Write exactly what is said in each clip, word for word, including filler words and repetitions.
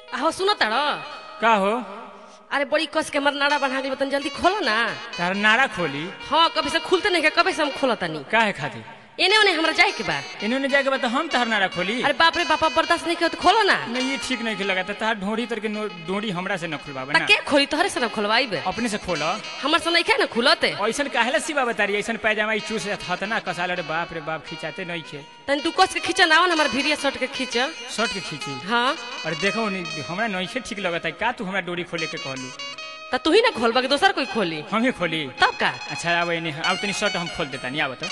आहो सुनो तारो का हो? अरे बड़ी कस के हमार नाड़ा बना दी बतन जल्दी खोलो ना। तार नारा खोली? हाँ कभी से खुलते नहीं के कभी से हम खोलता नहीं। का है खाती? एने ओने हमरा जाए के बाद। इन्होंने जाके बता हम तार नारा खोली? अरे बाप रे बापा बर्दाश्त नहीं किया तो खोलो ना। नहीं ये ठीक नहीं लगा था तार ढोड़ी तर के डोरी हमरा से न खुलवावे ना। के खोली तोहरे से न खोलवाईबे। अपने से खोलो। हमर से नहीं के ना खुलते। ऐसन काहेला सिवा बतारी ऐसन पैजामा ई चूस था ना कसाल रे बाप रे बाप खिंचाते नहीं खे। तन तू कस के खींचा ना हमर भिरिया शर्ट के खींच। शर्ट के खींची? हां। और देखो हमरा नहीं खे ठीक लगता है का तू हमरा डोरी खोले के कहलू? त तू ही ना खोलबा के दोसर कोई खोली? हम ही खोली। तब का? अच्छा अब इन्हें अब तनी शर्ट हम खोल देता नहीं आवा तो।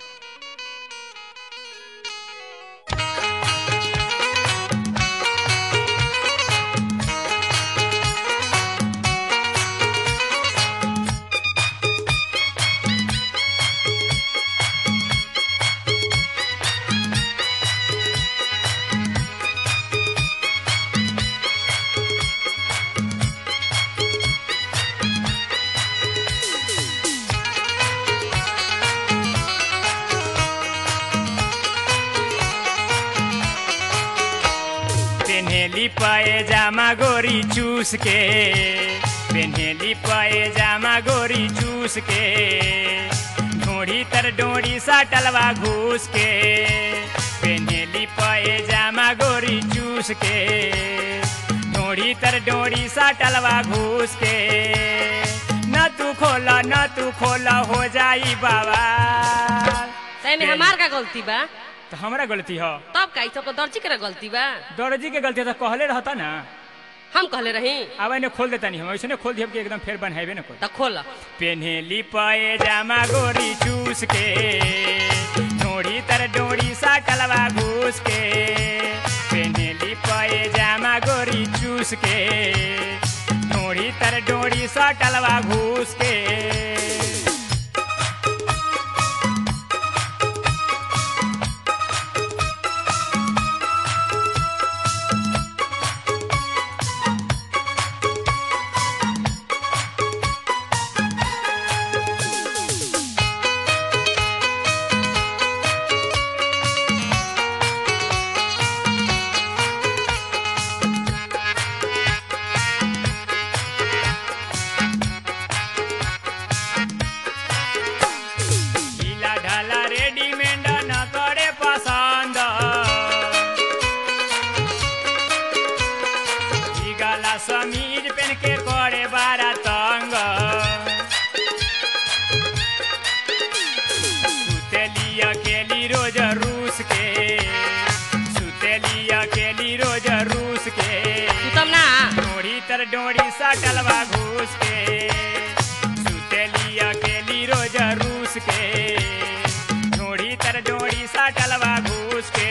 पेन्हेली पैजामा गोरी चूस के, पेन्हेली पैजामा गोरी चूस के, ढोड़ी तर डोरी साटलवा घूस के। पेन्हेली पैजामा गोरी चूस के, ढोड़ी तर डोरी साटलवा घूस के। न तू खोला न तू खोला हो जाई बाबा। तैमे हमार का गलती बा? तो हमारा गलती हो तब का सब तो दर्जी के गलती बा। दर्जी के गलती तो कहले रहता ना। हम कहले रही अब इन्हें खोल देता नहीं हम ऐसे खोल दिया कि एकदम फिर बनहेबे ना कोई। त खोल। पेन्हेली पैजामा गोरी चूस के, ढोड़ी तर डोरी साटलवा घूस के। पेन्हेली पैजामा गोरी चूस के, ढोड़ी तर डोरी साटलवा घूस के। समीज पेन के करे बारा तंग, सुतेली अकेली रोज रूस के, सुतेली अकेली रोज रूस के। सुतम ना डोरी तर डोरी साटलवा घूस के, सुतेली अकेली रोज रूस के। डोरी तर डोरी साटलवा घूस के।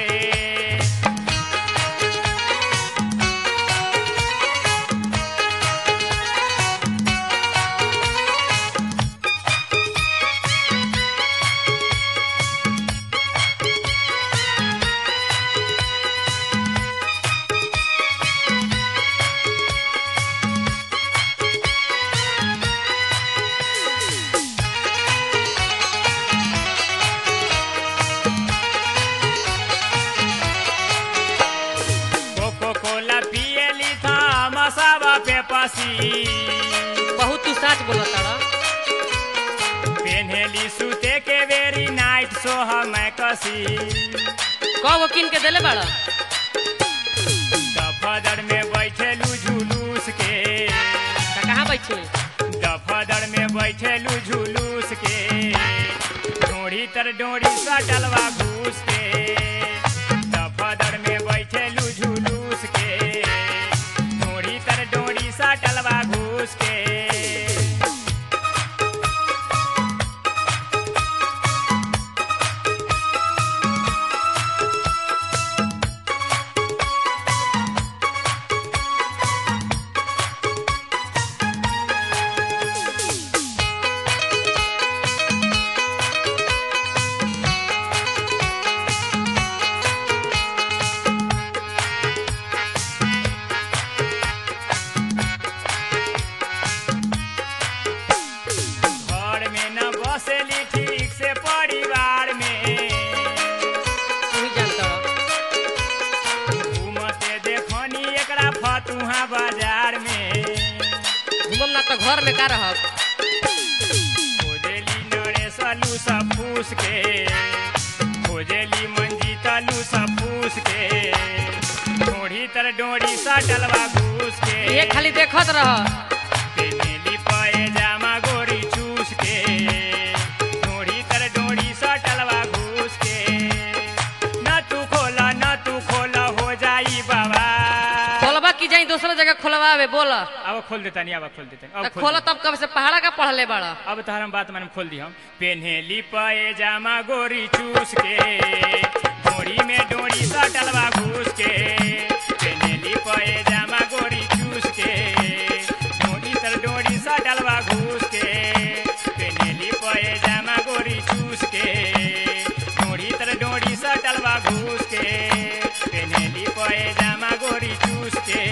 बहुत तू सच बोला तारा। पेन्हेली सूते के वेरी नाइट सो हम कसी। कौ किन के देले बड़ा? दफदर में बैठेलू झुलूस के। कहाँ बैठी? दफदर में बैठेलू झुलूस के, डोरी तर डोरी साटलवा घूस के। दफदर में बैठेलू झुलूस के, डोरी तर डोरी साटलवा घूस के। तुहा बाजार में घूमम ना तो घर में का रहब। खोजेली नरे सलू सब फूस के खोजेली मंजी तलू सब फूस के ढोड़ी तर डोरी सटलवा घूस के ये खाली देखत रह। पेनेली पैजामा गोरी चूस के ढोड़ी तर डोरी सटलवा घूस के न तू खोला न तू खोला हो जाई बाबा। खोलबा की जाई दूसरा जगह खोलवावे बोल। अब खोल देता नहीं अब खोल देता नहीं अब खोल तब कब से पहाड़ा का पढ़ले बड़ा। अब तहर हम बात मैंने खोल दी हम पेन्हेली पैजामा गोरी चूस के डोरी में डोरी सटलवा घूस के पेन्हेली पैजामा गोरी चूस के डोरी तर डोरी सटलवा घूस के पेन्हेली पैजामा गोरी चूस के डोरी तर डोरी सटलवा घूस के पेन्हेली पैजामा गोरी चूस के।